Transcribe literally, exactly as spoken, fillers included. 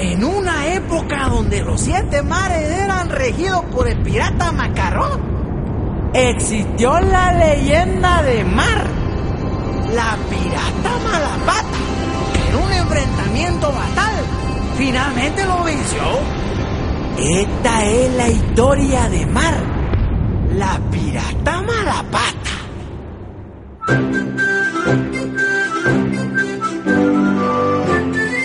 En una época donde los siete mares eran regidos por el pirata Macarrón, existió la leyenda de Mar, la pirata Malapata, que en un enfrentamiento fatal finalmente lo venció. Esta es la historia de Mar, la pirata Malapata.